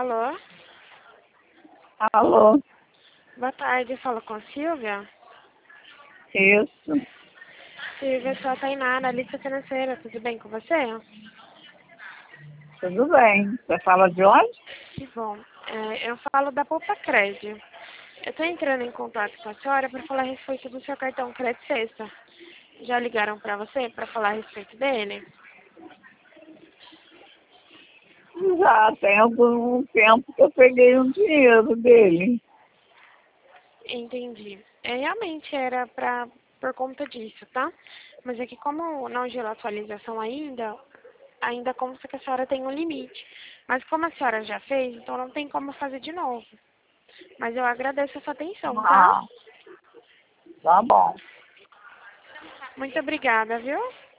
Alô? Alô, Boa tarde, fala com a Silvia. isso, Silvia, sou a Tainá, analista financeira, tudo bem com você? tudo bem. Você fala de onde? Que bom. Eu falo da Poupa Cred. Eu estou entrando em contato com a senhora para falar a respeito do seu cartão Credit Sexta. Já ligaram para você para falar a respeito dele? Já tem algum tempo que eu peguei um dinheiro dele. Entendi. Realmente era por conta disso, tá? Mas é que como não gerou atualização ainda consta que a senhora tem um limite. Mas como a senhora já fez, então não tem como fazer de novo. Mas eu agradeço a sua atenção, tá? Ah, tá bom. Muito obrigada, viu?